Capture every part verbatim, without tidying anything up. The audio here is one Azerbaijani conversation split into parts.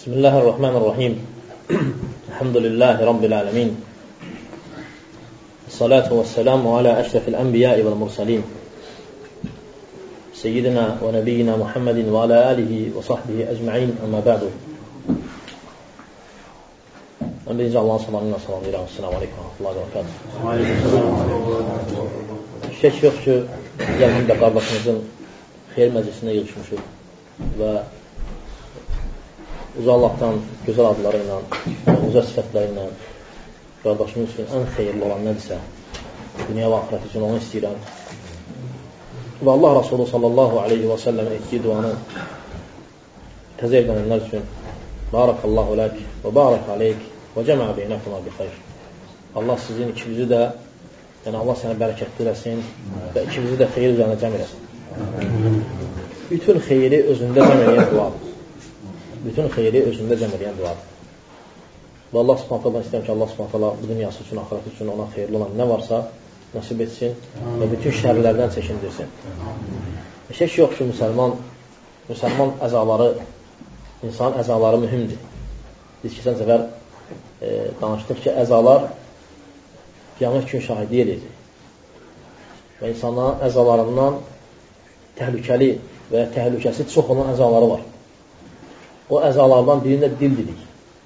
Bismillahirrahmanirrahim. Elhamdülillahi Rabbil alemin. Salatu vesselamu ala eşrefil enbiyai vel mursalin. Seyyidina ve nebiyyina Muhammedin ve ala alihi ve sahbihi ecma'in. Amma ba'du. Ben birinci Allah'ın salamına salam verirəm. Esselamu aleykum ve rahmetullahi ve berekatuhu. Şək yox ki, gəlin də qardaşımızın xeyir məclisində yığışmışıq və Uca Allahdan gözəl adları ilə, gözəl sifətləri ilə qardaşımız üçün ən xeyirli olan nədirsə, dünya və axirət üçün onu istəyirəm. Və Allah Rasulü sallallahu aleyhi və səlləm etdiyi duanı təzə edənlər üçün Barakallahu lək və barak aleyk və cəmə beynəkuma bi xeyr. Allah sizin ikimizi də, yəni Allah sənə bərəkətli eləsin və ikimizi də xeyir üzərində cəm eləsin. Bütün xeyri özündə cəm eləyən duadır. Bütün xeyri özündə cəm eləyən duadır. Və Allah subhanətlə ben istəyəm ki, Allah subhanətlə bu dünyası üçün, axirət üçün ona xeyirli olan nə varsa nasib etsin və bütün şərlərdən çəkindirsin. Şək yox ki, müsəlman, müsəlman əzaları, insan əzaları mühümdir. Biz keçən səfər e, danışdıq ki, əzalar qiyamət gün şahidi eləyir. Və insanların əzalarından təhlükəli və təhlükəsi çox olan əzaları var. O əzalardan birində dil dedik.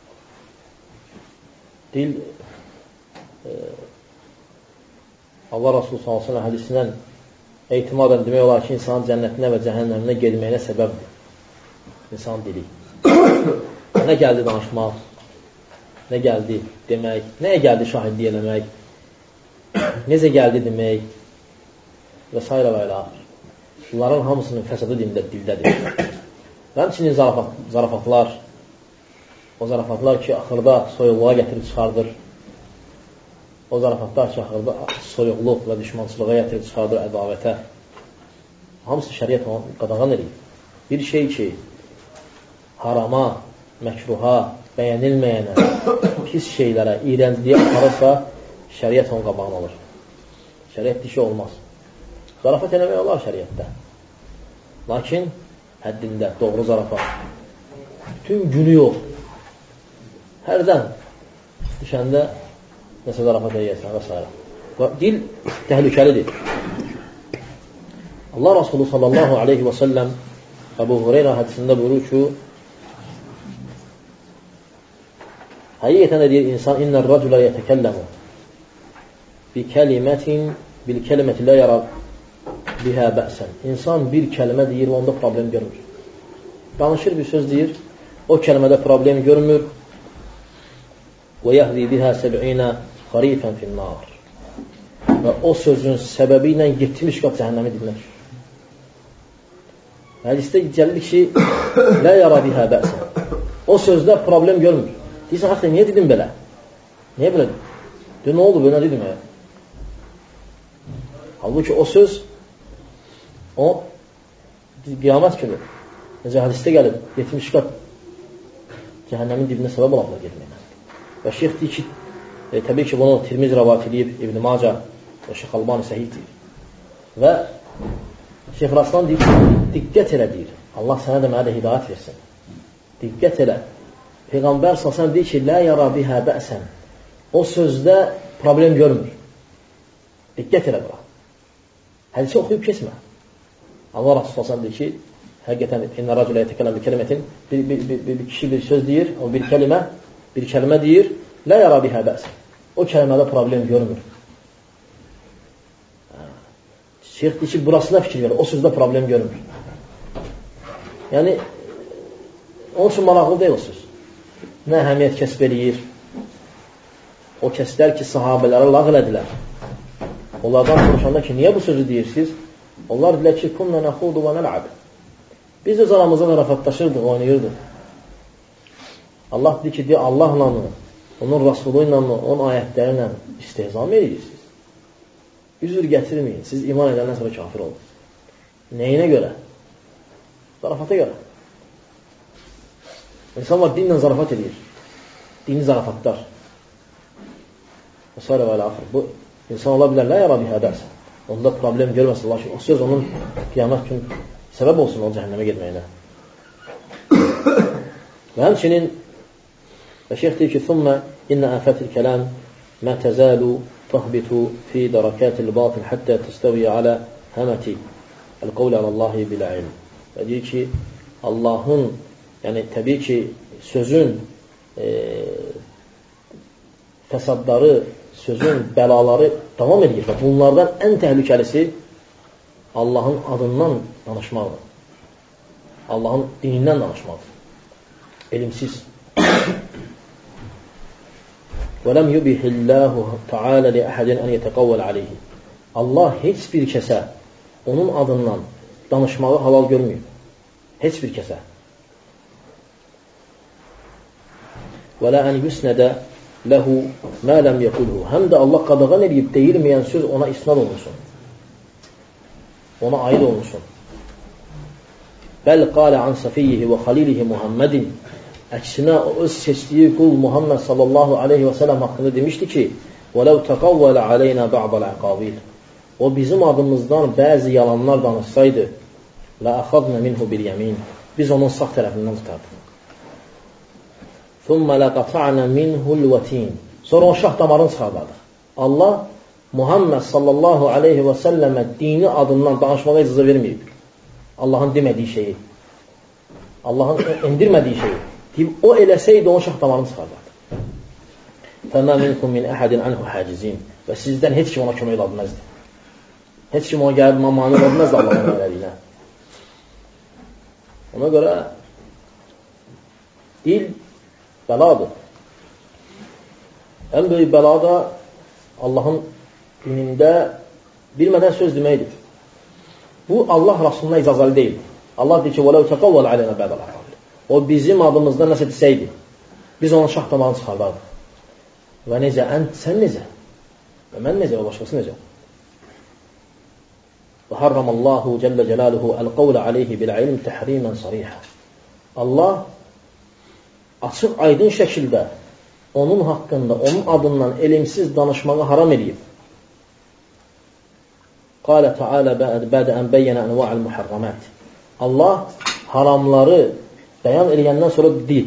Dil e, Allah Rasulü sallallahu aleyhi ve sellem hədisindən etimadən demək olar ki, insanın cənnətinə və cəhənnəminə gedməyinə səbəbdir. İnsanın dili. Nə gəldi danışmaq, nə gəldi demək, nəyə gəldi şahidlik eləmək, necə gəldi demək və s. və ilə. Bunların hamısının fəsadı dildə, dildədir. Və həmçinin zarafat, zarafatlar, o zarafatlar ki, axırda soyuqluğa gətirib çıxardır, o zarafatlar ki, axırda soyuqluq və düşmançılığa gətirib çıxardır, ədavətə, hamısı şəriət qadağan edir. Bir şey ki, harama, məkruha, bəyənilməyənə, pis şeylərə, iyrənciliyə aparırsa, şəriət onun qabağını alır. Şəriət dişi olmaz. Zarafat eləmək olar şəriətdə. Lakin həddində, doğru zarafat. Bütün günü yox. Hərdən düşəndə nəsə zarafat eləyəsən və s. Və dil təhlükəlidir. Allah Rasulü sallallahu aleyhi və səlləm Əbu Hureyra hədisində buyurur ki, həqiqətən də deyir insan innər rəculə yətəkəlləmu bi kəlimətin bil kəliməti lə yara bihə bəsən. İnsan bir kəlmə deyir və onda problem görmür. Danışır bir söz deyir, o kəlmədə problem görmür və yəhdi bihə səb'inə xarifən finnar. Və o sözün səbəbi ilə yetmiş qat cəhənnəmi dibinə düşür. Hədisdə gəlir ki, lə yara bihə bəsən. O sözdə problem görmür. Deyirsən, haqqı, niyə dedim belə? Niyə belə dedim? Deyir, nə oldu, belə dedim ya? Halbuki o söz o qiyamət günü necə hədisdə gəlib yetmiş qat cəhənnəmin dibinə səbəb olaqlar getməyinə. Və şeyx deyir ki, e, təbii ki, bunu Tirmiz rəvat edib, İbn-i Maca və Şeyx Albani səhih deyir. Və Şeyx Raslan deyir ki, diqqət elə deyir. Allah sənə də mənə də hidayət versin. Diqqət elə. Peyğəmbər salsan deyir ki, lə yara bihə bəsən. O sözdə problem görmür. Diqqət elə bura. Hədisi oxuyub keçmə. Allah Rasulü sallallahu deyir ki, həqiqətən innə rəculə yətəkələm bir kəlmətin, bir, bir, bir, bir kişi bir söz deyir, o bir kəlmə, bir kəlmə deyir, lə yara bihə bəsən. O kəlmədə problem görmür. Şeyx deyir ki, burasına fikir verir, o sözdə problem görmür. Yəni, onun üçün maraqlı deyil o söz. Nə əhəmiyyət kəsb eləyir? O kəslər ki, sahabələrə lağıl edilər. Onlardan soruşanda ki, niyə bu sözü deyirsiniz? Onlar deyilər ki, kunna nəxudu və nəl'ab. Biz öz aramızda zarafatlaşırdıq, oynayırdıq. Allah deyir ki, deyir, Allahla mı, onun Rasulü ilə mı, onun ayətləri ilə istehzam edirsiniz. Üzür gətirməyin, siz iman edəndən sonra kafir olun. Nəyinə görə? Zarafata görə. İnsanlar dinlə zarafat edir. Dini zarafatlar. Və s. və ilə axır. Bu, insan ola bilər, lə yara bihə dərsə. Onda problem görməsin, lakin o söz onun qiyamət üçün səbəb olsun o cəhənnəmə getməyinə. Və həmçinin və şeyx deyir ki, ثُمَّ إِنَّ آفَاتِ الْكَلَامِ مَا تَزَالُ تَهْبِتُ فِي دَرَكَاتِ الْبَاطِلِ حَتَّى تَسْتَوِيَ عَلَى هَمَةِ الْقَوْلِ عَلَى اللّٰهِ بِالْعِلْمِ. Və deyir ki, Allahın, yəni təbii ki, sözün e, fəsadları, sözün bəlaları davam edir. Və bunlardan ən təhlükəlisi Allahın adından danışmaqdır. Allahın dinindən danışmaqdır. Elimsiz. وَلَمْ يُبِحِ اللّٰهُ تَعَالَ لِأَحَدٍ أَنْ يَتَقَوَّلَ عَلَيْهِ. Allah heç bir kəsə onun adından danışmağı halal görmüyor. Heç bir kəsə. وَلَا أَنْ يُسْنَدَ لَهُ مَا لَمْ يَقُلْهُ. Həm də Allah qadağan edib deyilməyən söz ona isnad olunsun. Ona aid olunsun. Bəl qalə an safiyyihi və xalilihi Muhammedin. Əksinə o öz seçdiyi qul Muhammed sallallahu aleyhi və sələm haqqında demişdi ki, وَلَوْ تَقَوَّلَ عَلَيْنَا بَعْضَ الْعَقَابِيلِ. O bizim adımızdan bəzi yalanlar danışsaydı, لَأَخَذْنَ مِنْهُ بِالْيَمِينَ. Biz onun sağ tərəfindən tutardıq. ثُمَّ لَقَطَعْنَ مِنْهُ الْوَتِينَ. Sonra o şah damarını çıxardıq. Allah Muhammed sallallahu aleyhi və səlləmə dini adından danışmağa icazə verməyib. Allahın demədiyi şeyi, Allahın endirmədiyi şeyi deyib, o eləsəydi onun şah damarını çıxardardı. فَمَا مِنْكُمْ مِنْ أَحَدٍ عَنْهُ حَاجِزِينَ. Və sizdən heç kim ona kömək ola bilməzdi. Heç kim ona gəlib mani ola bilməzdi Allahın elədiyinə. Ona görə dil bəladır. Ən böyük bəla da Allahın dinində bilmədən söz deməkdir. Bu, Allah Rasuluna icazalı deyil. Allah deyir ki, وَلَوْ تَقَوَّلَ عَلَيْنَا بَعْضَ الْعَقَابِيلِ. O bizim adımızdan nəsə desəydi, biz onun şah damarını çıxardardıq. Və necə? Ən, sən necə? Və mən necə? Və başqası necə? وَحَرَّمَ اللّٰهُ جَلَّ جَلَالُهُ الْقَوْلَ عَلَيْهِ بِالْعِلْمِ تَحْرِيمًا صَرِيحًا. Allah açıq, aydın şəkildə onun haqqında, onun adından elimsiz danışmağı haram edib. Qalə Teala bədə ən bəyyənə ənva'al muharramat. Allah haramları bəyan edəndən sonra deyir.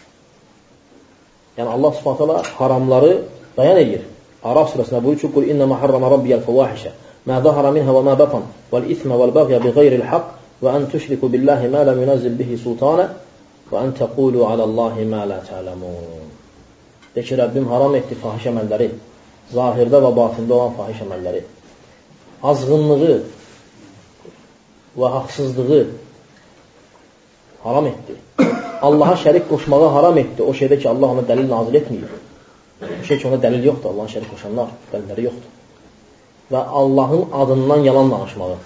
Yəni Allah Subhanahu taala haramları bəyan edir. Araf surəsində buyurur ki: "Qul innə harrama rabbiyal fawahişə ma zahara minha və ma batan vel isma vel baghy bighayri'l haqq və an tushriku billahi ma lam yunzil bihi sultana və an taqulu alallahi ma la ta'lamun." De ki, Rəbbim haram etdi fahiş əməlləri, zahirdə və batində olan fahiş əməlləri, azğınlığı və haqsızlığı haram etdi. Allaha şərik qoşmağı haram etdi. O şeydə ki, Allah ona dəlil nazil etməyib. O şey ki, ona dəlil yoxdur. Allahın şərik qoşanlar, dəlilləri yoxdur. Və Allahın adından yalan danışmağı.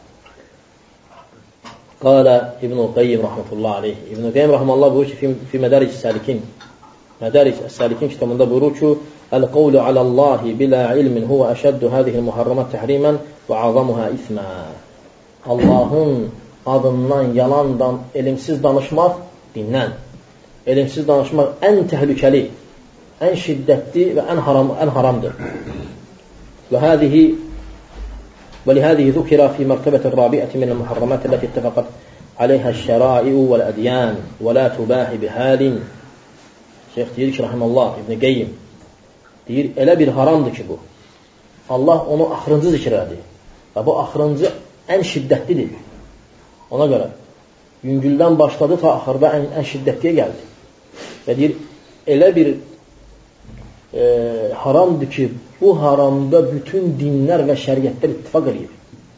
Qalə İbn-i Qayyim rahmetullah aleyh. İbn-i Qayyim rahmetullah buyurur ki, fi Mədaric Səlikin, Mədaric Səlikin kitabında buyurur ki, "El-qawlu alallahi bila ilmin huwa ashaddu hadhihi al-muharramat tahriman və azamuha isma." Allahın adından yalandan elimsiz danışmaq dindən. Elimsiz danışmaq ən təhlükəli, ən şiddətli və ən haram, ən haramdır. Və hadihi ولهذه ذكر في مرتبة الرابعة من المحرمات التي اتفقت عليها الشرائع والأديان ولا تباح بحال. Şeyh deyir ki, rahimallah, İbn Qayyim deyir, elə bir haramdır ki bu. Allah onu axırıncı zikr edir. Və bu axırıncı ən şiddətlidir. Ona görə yüngüldən başladı ta axırda ən, ən şiddətliyə gəldi. Və deyir, elə bir e, haramdır ki, bu haramda bütün dinlər və şəriətlər ittifaq edir.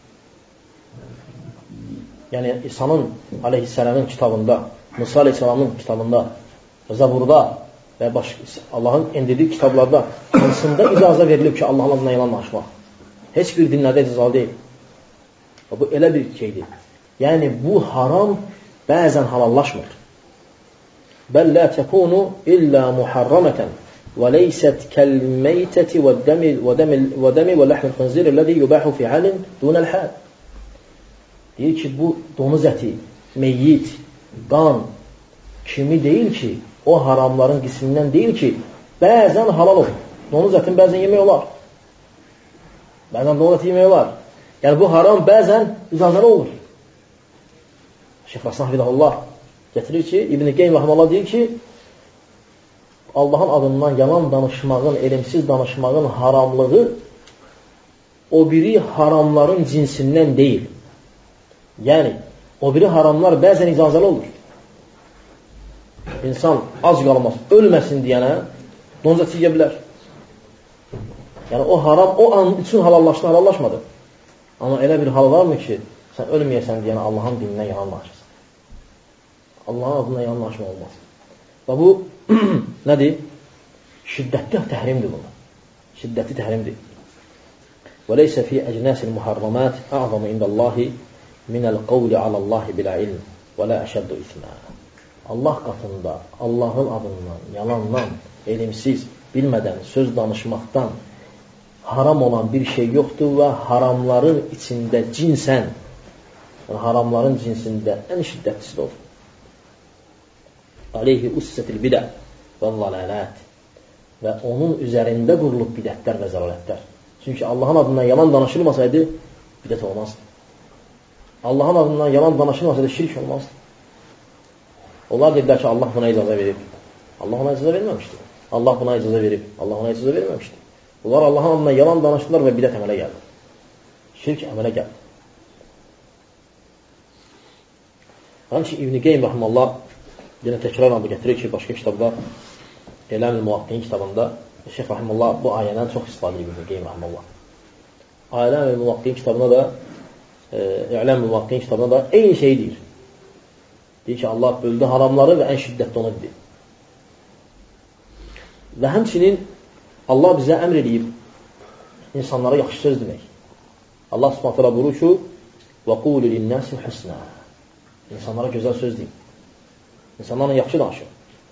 Yəni, İsa'nın aleyhisselamın kitabında, Musa aleyhisselamın kitabında, Zaburda və başqa Allahın endirdiyi kitablarda hansında icazə verilib ki, Allahın adına yalan danışmaq? Heç bir dinlərdə icazə deyil. Bu elə bir şeydir. Yəni, bu haram bəzən halallaşmır. Bəl la təkunu illə muharramətən və leysət kəl-meytəti və dəmi və ləhmil xınzir əlləzi yubahu fi halin dunəl hal. Deyir ki, bu donuz əti, meyyit, qan kimi deyil ki, o haramların qismindən deyil ki, bəzən halal olur. Donuz ətin bəzən yemək olar. Bəzən donuz əti yemək olar. Yəni, bu haram bəzən icazəli olur. Şeyh Rasul Hafidahullah Gətirir ki, İbn-i Qeym rəhməhullah deyir ki, Allahın adından yalan danışmağın, elmsiz danışmağın haramlığı o biri haramların cinsindən deyil. Yəni, o biri haramlar bəzən icazəli olur. İnsan ac qalmaz, ölməsin deyənə donuz əti yeyə bilər. Yəni, o haram o an üçün halallaşdı, halallaşmadı. Amma elə bir hal varmı ki, sən ölməyəsən deyənə Allahın dinindən yalan danışırsan. Allahın adından yalan danışmaq olmaz. Və bu, nədir? Şiddətli təhrimdir bunlar. Şiddətli təhrimdir. وَلَيْسَ فِي أَجْنَاسِ الْمُحَرَّمَاتِ أَعْظَمُ عِنْدَ اللّٰهِ مِنَ الْقَوْلِ عَلَى اللّٰهِ بِلَا عِلْمِ وَلَا أَشَدُّ إِثْمًا. Allah qatında Allahın adından, yalandan, elimsiz, bilmədən, söz danışmaqdan haram olan bir şey yoxdur və haramların içində cinsən, yəni haramların cinsində ən şiddətlisi də olur. Aleyhi ussətil bidə və zəlalət və onun üzərində qurulub bidətlər və zəlalətlər. Çünki Allahın adından yalan danışılmasaydı, bidət olmazdı. Allahın adından yalan danışılmasaydı, şirk olmazdı. Onlar dedilər ki, Allah buna icazə verib. Allah buna icazə verməmişdi. Allah buna icazə verib. Allah buna icazə verməmişdi. Bunlar Allahın adından yalan danışdılar və bidət əmələ gəldi. Şirk əmələ gəldi. Həmçin İbn-i Qeym rəhməllah yenə təkrarla bu gətirir ki, başqa kitabda Eləmül Muvaqqin kitabında Şeyx rəhməllah bu ayədən çox istifadə edir İbn-i Qeym rəhməllah. Eləmül Muvaqqin kitabına da Eləmül Muvaqqin kitabına da eyni şey deyir. Deyir ki, Allah böldü haramları və ən şiddətli onu deyir. Və həmçinin Allah bizə əmr edib insanlara yaxşı söz demək. Allah Subhanahu taala buyurur ki: "Və qulu lin-nasi husna." İnsanlara gözəl söz deyin. İnsanlarla yaxşı danışın.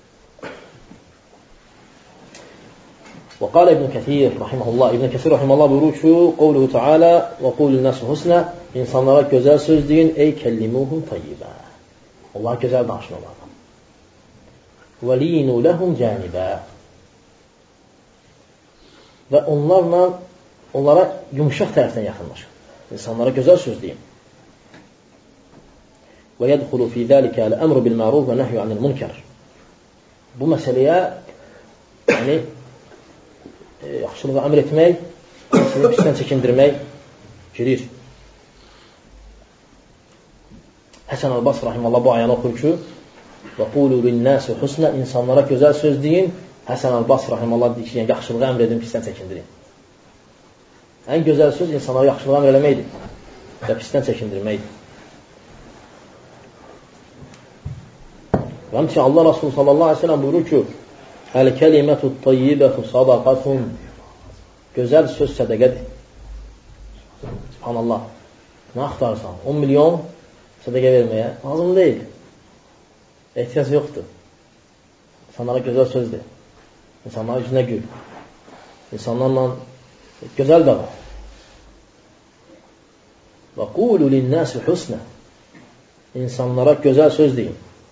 Və qala İbn Kəthir rahimehullah, İbn Kəthir rahimehullah buyurur ki, "Qawluhu Taala və qulu lin-nasi husna." İnsanlara gözəl söz deyin, ey kellimuhum tayyiba. Allah gözəl danışın onlarla. Və linu lehum caniba. Və onlarla, onlara yumuşaq tərəfdən yaxınlaşın. İnsanlara gözəl söz deyin. Və yədxulu fi zəlikə əl-əmru bil-məruf və nəhyu anil-munkar. Bu məsələyə yəni, e, yaxşılığa əmr etmək, səni pisdən çəkindirmək girir. Həsən Əl-Basri rahimehullah bu ayəni oxur ki, və qulu lin-nasi husna, insanlara gözəl söz deyin. Həsən Əl-Basri rahimehullah deyir ki, yəni, yaxşılığa əmr edin, pisdən çəkindirin. Ən gözəl söz insanlara yaxşılığa əmr eləməkdir və pisdən çəkindirməkdir. Və həmçinin Allah Rasulü sallallahu aleyhi ve sellem buyurur ki, "Əl-kəlimətu tayyibətu sadaqatun." Gözəl söz sədəqədir. Subhanallah. Nə axtarırsan? on milyon sədəqə verməyə lazım deyil. Ehtiyac yoxdur. İnsanlara gözəl sözdür. İnsanların üzünə gül. İnsanlarla gözəl davran. Və qulu lin-nasi husna. İnsanlara gözəl söz deyin.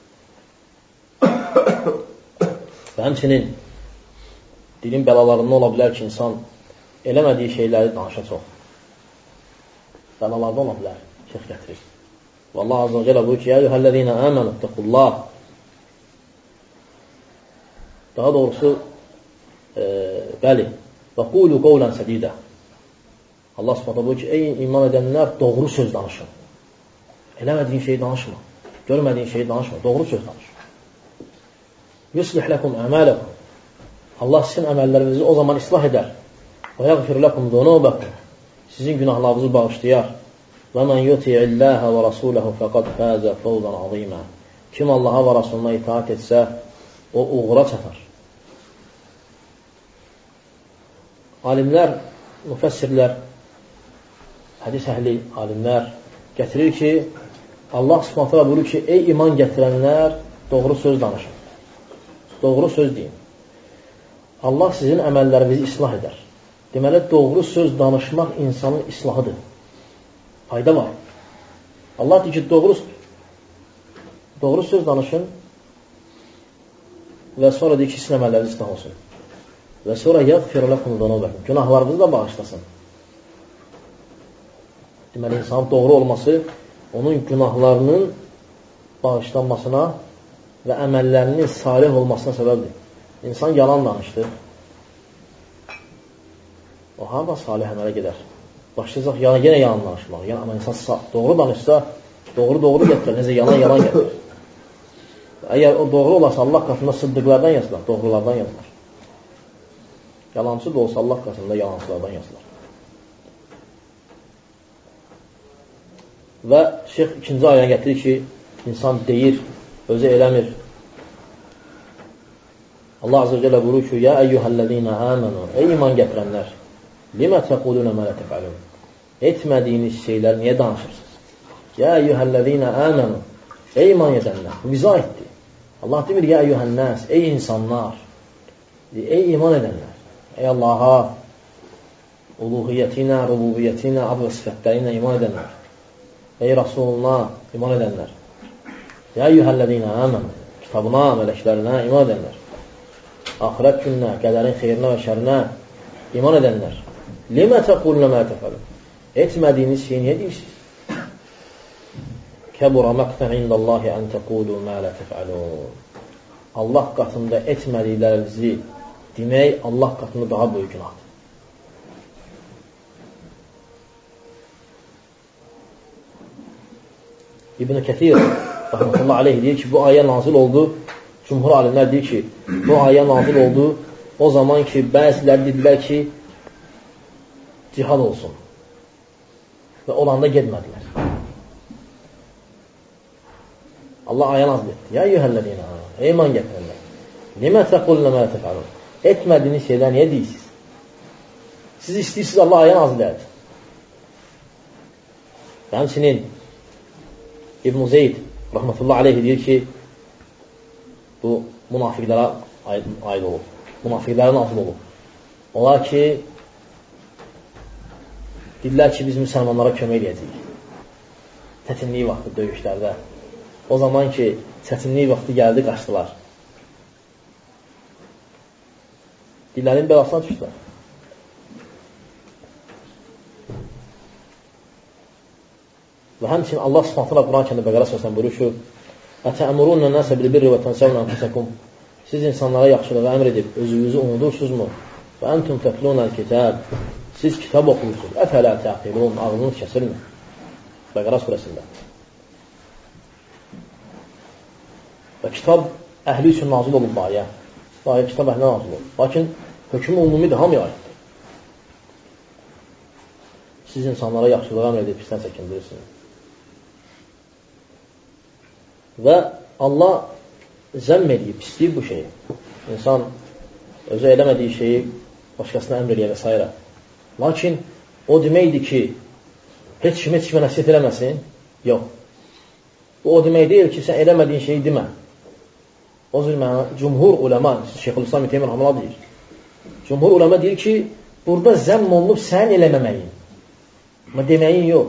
Və həmçinin dilin bəlalarında ola bilər ki, insan eləmədiyi şeyləri danışa çox. Bəlalarda ola bilər, şeyx gətirir. Və Allah azə və cəllə buyur ki, "Ya eyyuhəl-ləzīnə əmənu ittəqullah." Daha doğrusu e, bəli, və qulu qawlan sədida. Allah Subhanahu buyur ki, ey iman edənlər, doğru söz danışın. Eləmədiyin şeyi danışma. Görmədiyin şeyi danışma. Doğru söz danış. Yuslih lakum a'malakum. Allah sizin əməllərinizi o zaman islah edər. Və yaghfir lakum zunubakum. Sizin günahlarınızı bağışlayar. Və men yuti'illaha və rasulahu faqad faza fawzan azima. Kim Allaha və Rasuluna itaat etsə, o uğura çatar. Alimlər, müfəssirlər, hədis əhli alimlər gətirir ki, Allah Subhanahu taala buyurur ki, ey iman gətirənlər, doğru söz danışın. Doğru söz deyin. Allah sizin əməllərinizi islah edər. Deməli, doğru söz danışmaq insanın islahıdır. Fayda var. Allah deyir ki, doğru, doğru söz danışın və sonra deyir ki, sizin əməlləriniz islah olsun. Və sonra yəğfir lakum zunubakum. Günahlarınızı da bağışlasın. Deməli, insanın doğru olması onun günahlarının bağışlanmasına və əməllərinin salih olmasına səbəbdir. İnsan yalan danışdı. O harada salih əmələ gedər? Başlayacaq yana, yenə yalan danışmaq. Yəni, amma insan doğru danışsa, doğru-doğru gətirir. Necə yalan-yalan gətirir. Əgər o doğru olarsa, Allah qatında sıddıqlardan yazılar, doğrulardan yazılar. Yalancı da olsa, Allah qatında yalancılardan yazılar. Və şeyx ikinci ayəni gətirir ki, insan deyir, özü eləmir. Allah Azze ve Celle buyurur ki, Ya eyyuhəl-ləzīnə əmənu, ey iman gətirənlər, limə təqulunə mə lə təfəlun. Etmədiyiniz şeylər niyə danışırsınız? Ya eyyuhəl-ləzīnə əmənu, ey iman edənlər, bu bizi aiddir. Allah demir, ya eyyuhəl-nəs, ey insanlar, ey iman edənlər, ey Allaha, uluhiyyətinə, rububiyyətinə, ad və sifətlərinə iman edənlər, ey Rasuluna iman edənlər, ya eyyuhəl-ləzīnə əmənu, kitabına, mələklərinə iman edənlər, axirət gününə, qədərin xeyrinə və şərinə iman edənlər, limə təqulunə mə təfəlun. Etmədiyiniz şeyi niyə deyirsiniz? Kəbura məqtən indallahi ən təqulu mə lə təfəlun. Allah qatında etmədiklərinizi demək Allah qatında daha böyük günahdır. İbn-i Kəthir rahmetullah aleyhi deyir ki, bu ayə nazil oldu. Cumhur alimlər deyir ki, bu ayə nazil oldu o zaman ki, bəziləri dedilər ki, cihad olsun. Və olanda gedmədilər. Allah ayə nazil etdi. Ya eyyuhəl-ləzīnə əmənu, ey iman gətirənlər, limə təqulunə mə lə təfəlun. Etmədiyiniz şeylər niyə deyirsiniz? Siz istəyirsiniz, Allah ayə nazil edir. Həmçinin İbn-i Zeyd rahmetullah aleyhi deyir ki, bu münafiqlərə aid olub. Münafiqlərə nazil olub. Onlar ki, dedilər ki, biz müsəlmanlara kömək edəcəyik. Çətinlik vaxtı döyüşlərdə. O zaman ki, çətinlik vaxtı gəldi, qaçdılar. Dillərin belasına düşdülər. Və həmçinin Allah Subhanahu Quran-Kərimdə Bəqərə surəsində buyurur ki, "Ətəmurunə nəsə bil-birri və tənsəvnə anfusakum." Siz insanlara yaxşılığı əmr edib özünüzü unudursunuzmu? Və entum tətlunəl-kitab. Siz kitab oxuyursunuz. Əfələ təqilun. Ağlınız kəsilmir. Bəqərə surəsində. Və kitab əhli üçün nazil olub bu ayə. Bu ayə kitab əhlinə nazil olub. Lakin hökmü umumidir, hamıya aiddir. Siz insanlara yaxşılığı əmr edib pisdən çəkindirirsiniz. Və Allah zəmm edib, pisləyib bu şeyi. İnsan özü eləmədiyi şeyi başqasına əmr eləyə və s. Lakin o deməkdir ki, heç kim, heç kimə nəsiyyət eləməsin. Yox. Bu o demək deyil ki, sən eləmədiyin şeyi demə. O zülmə, cümhur uləma, Şeyxülislam İbn Teymiyyə rəhməhullah deyir. Cümhur uləma deyir ki, burada zəmm olunub sən eləməməyin. Amma deməyin yox.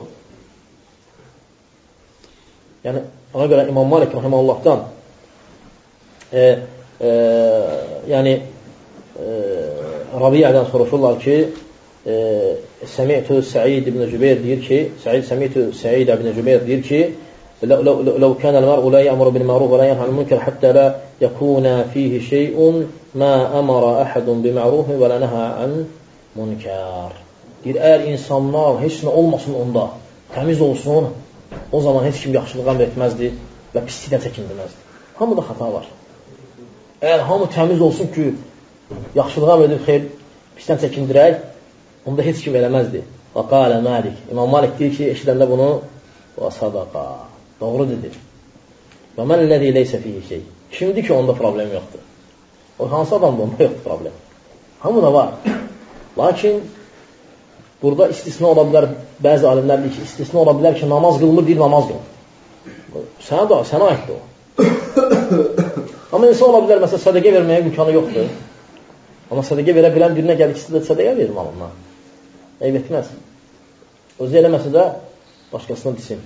Yəni, ona görə İmam Malik rəhməhullahdan e, e, yəni e, Rabiyyədən soruşurlar ki, Səmi'tü Səid ibn Cübeyr deyir ki, Səid Səmi'tü Səid ibn Cübeyr deyir ki, "Ləv kənəl mər'u la ya'muru bil ma'ruf və la yanha 'anil munkar hatta la yakuna fihi şey'un ma amara ahadun bi ma'ruf və la naha 'an munkar." Deyir, əgər insanlar heç nə olmasın onda, təmiz olsun, o zaman heç kim yaxşılıq əmr etməzdi və pislikdən çəkindirməzdi. Hamıda xəta var. Əgər hamı təmiz olsun ki, yaxşılıq əmr edib xeyr, pisdən çəkindirək, onda heç kim eləməzdi. Və qalə Malik. İmam Malik deyir ki, eşidəndə bunu və sadaqa. Doğru dedir. Və mən ləzi leysə fihi şey. Kimdir ki, onda problem yoxdur? O hansı adamda onda yoxdur problem? Hamı da var. Lakin burada istisna ola bilər, bəzi alimlər deyir ki, istisna ola bilər ki, namaz qılmır, deyil, namaz qılmır. Sənə da, sənə aiddir o. Amma insan ola bilər, məsələn, sədəqə verməyə imkanı yoxdur. Amma sədəqə verə bilən birinə gəldiksə də sədəqə verir malından. Eyb etməz. Özü eləməsə də başqasına desin.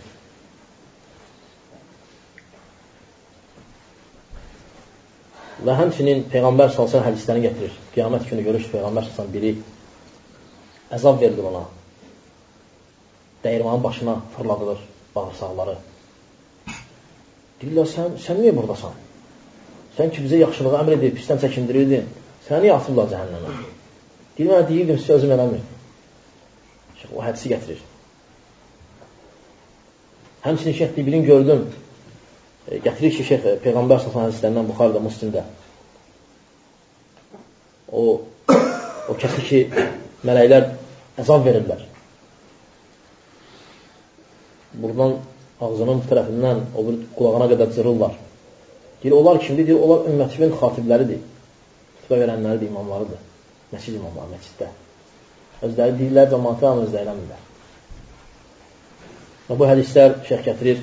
Və həmçinin Peyğəmbər salsan hədislərini gətirir. Qiyamət günü görür ki, Peyğəmbər salsan biri əzab verilir ona. Dəyirmanın başına fırladılır bağırsaqları. Deyirlər, sən, sən niyə buradasan? sən ki bizə yaxşılığı əmr edib, pisdən çəkindirirdin, səni niyə atıblar cəhənnəmə? Deyir, mənə deyirdim, sizə özüm eləmirdim. Şeyh o hədisi gətirir. Həmçinin Şeyh Bibilin gördüm, e, gətirir ki, Şeyh Peyğəmbər sallallahu əleyhi və səlləm Buxarıda, Müslimdə o, o kəsi ki, mələklər əzab verirlər. Buradan ağzının bu tərəfindən o bir qulağına qədər cırırlar. Deyir, onlar kimdir? Deyir, onlar ümmətimin xatibləridir. Xütbə verənləridir, imamlarıdır. Məscid imamları, məsciddə. Özləri deyirlər, cəmaatı amma özləri eləmirlər. Bu hədislər şeyh gətirir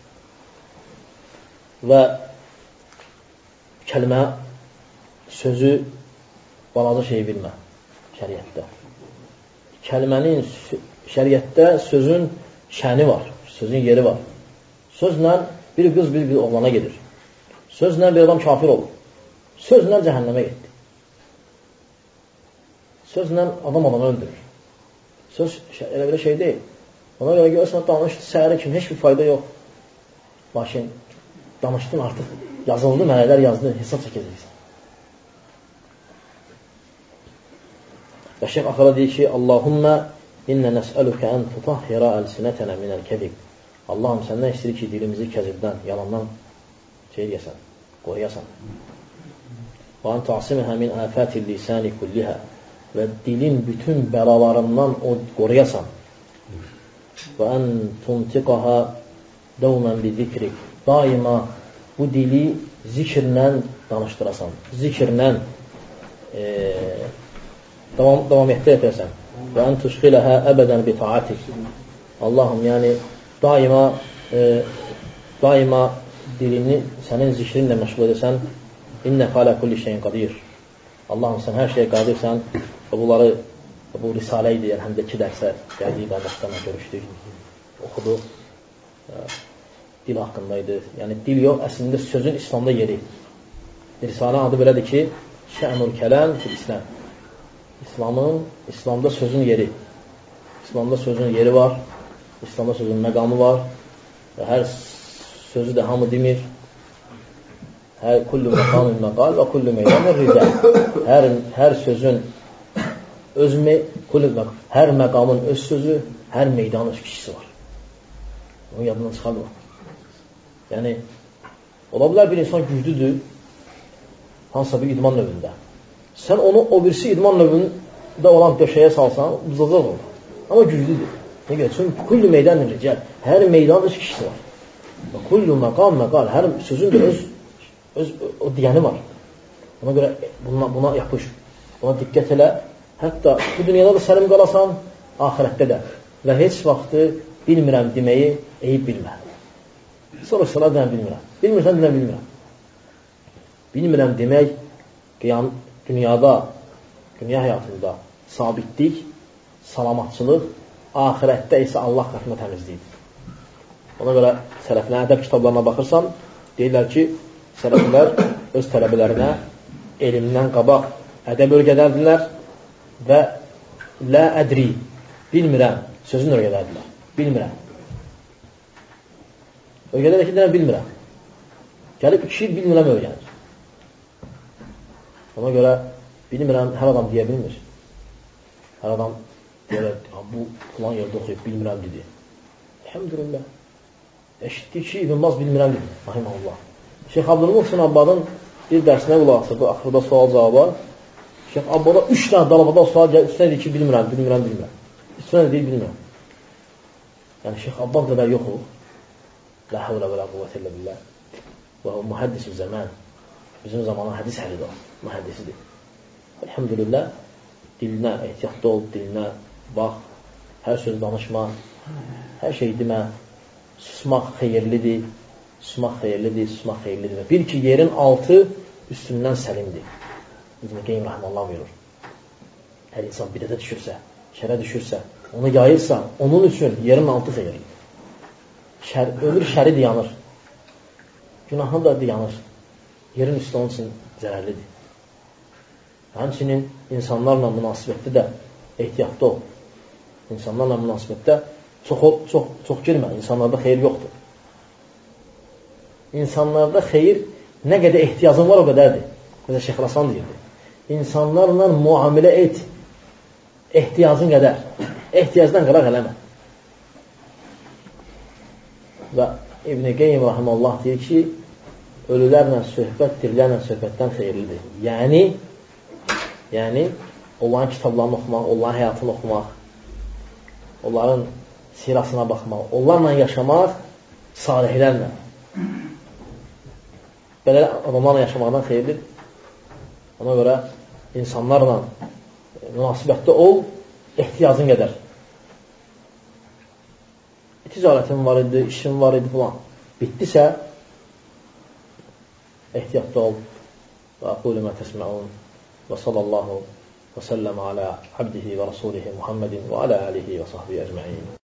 və kəlmə, sözü balaca şey bilmə şəriətdə. Kəlmənin şəriətdə sözün şəni var, sözün yeri var. Sözlə bir qız bir, bir oğlana gedir. Sözlə bir adam kafir olur. Sözlə cəhənnəmə getdi. Sözlə adam adamı öldürür. Söz elə bir şey deyil. Ona görə görürsən, danışdı səhərə kimi heç bir fayda yox. Lakin danışdın artıq, yazıldı, mələklər yazdı, hesab çəkəcəksən. Və şeyh axıra deyir ki, Allahümmə innə nəsəlükə ən tutahhira əlsinətənə minəl kəzib. Allahım səndən istəyir ki, dilimizi kəzibdən, yalandan şey deyəsən, qoruyasan. Və ən təasiməhə min əfətil lisani kullihə. Və dilin bütün bəlalarından o qoruyasan. Və ən tuntiqaha dəvmən bi zikrik. Daima bu dili zikirlə danışdırasan. Zikirlə e, davam, davam etdirəsən. Və ən tuşqiləhə əbədən bi taatik. Allahım, yəni daima e, daima dilini sənin zikrinlə məşğul edirsən. İnnəkə alə kulli şeyin qadir. Allahım, sən hər şeyə qadirsən. Və bunları, bu risalə idi, yəni həm də iki dərsə gəldiyi qardaşlarla görüşdük, oxuduq, dil haqqındaydı. Yəni dil yox, əslində sözün İslamda yeri. Risalə adı belədir ki, Şə'nul Kələm fil İslam. İslamın, İslamda sözün yeri. İslamda sözün yeri var, İslamda sözün məqamı var və hər sözü də hamı demir. Hər kullu məqamın məqal və kullu meydanın rizə. Hər, hər sözün öz me hər məqamın öz sözü, hər meydanın öz kişisi var. Onu yadından çıxarmır. Yəni, ola bilər bir insan güclüdür, hansısa bir idman növündə. Sən onu o birisi idman növündə olan döşəyə salsan, buzluq olur. Amma güclüdür. Ne görə? Çünki kullu meydanın ricəl, hər meydanın öz kişisi var. Və kullu məqam məqal, hər sözün də öz, öz o deyəni var. Ona görə buna, buna yapış, buna diqqət elə. Hətta bu dünyada da səlim qalasan, ahirətdə də. Və heç vaxtı bilmirəm deməyi eyib bilmə. Soruşsalar deyən bilmirəm. Bilmirsən deyən bilmirəm. Bilmirəm demək qiyam, dünyada, dünya həyatında sabitlik, salamatçılıq, ahirətdə isə Allah qatında təmizliyidir. Ona görə sələflərin ədəb kitablarına baxırsan, deyirlər ki, sələflər öz tələbələrinə elmdən qabaq ədəb öyrədərdilər və lə ədri, bilmirəm, sözünü öyrədərdilər. Bilmirəm. Öyrədər ki, deyən bilmirəm. Gəlib iki il bilmirəm öyrənir. Ona görə bilmirəm, hər adam deyə bilmir. Hər adam deyər, bu filan yerdə oxuyub, bilmirəm dedi. Elhamdülillah. Eşitdik ki, İbn Baz bilmirəm dedi. Rahiməhullah. Şeyh Abdülmuhsin Abbadın bir dərsinə qulaq asırdı, axırda sual cavaba. Şeyh Abbada üç dənə dalabada sual gəlir, üstünə deyir ki, bilmirəm, bilmirəm, bilmirəm. Üstünə deyir, bilmirəm. Yəni, Şeyh Abbad qədər yox o. La havlə və la quvvət illə billah. Və o mühəddis-i zəmən. Bizim zamanın hədis həlidir o, mühəddisidir. Elhamdülillah, dilinə ehtiyatda ol, dilinə bax, hər söz danışma, hər şey demə, susmaq xeyirlidir, susmaq xeyirlidir, susmaq xeyirlidir. Bir ki, yerin altı üstündən səlimdir. İbn Qeym Rəhməllah buyurur. Hər insan bidətə düşürsə, şərə düşürsə, onu yayırsa, onun üçün yerin altı xeyirlidir. Şər, ömür şərid yanır. Günahın da yanır. Yerin üstü onun üçün zərərlidir. Həmçinin insanlarla münasibətdə də ehtiyatda ol. İnsanlarla münasibətdə çox, çox, çox girmə. İnsanlarda xeyir yoxdur. İnsanlarda xeyir Nə qədər ehtiyacın var, o qədərdir. Mesela Şeyx Rasan deyirdi. İnsanlarla muamilə et. Ehtiyacın qədər. Ehtiyacdan qıraq eləmə. Və İbn-i Qeym rahiməllah deyir ki, ölülərlə söhbət, dirilərlə söhbətdən xeyirlidir. Yəni, yəni, onların kitablarını oxumaq, onların həyatını oxumaq, onların sirasına baxmaq, onlarla yaşamaq salihlərlə. Belə adamlarla yaşamaqdan xeyirlidir. Ona görə insanlarla münasibətdə ol, ehtiyacın qədər. Ticarətin var idi, işin var idi falan. Bitdisə, ehtiyatda ol. Və aqulu mə təsməun. Və sallallahu və səlləm alə abdihi və rasulihi Muhammedin və alə alihi və sahbihi əcməin.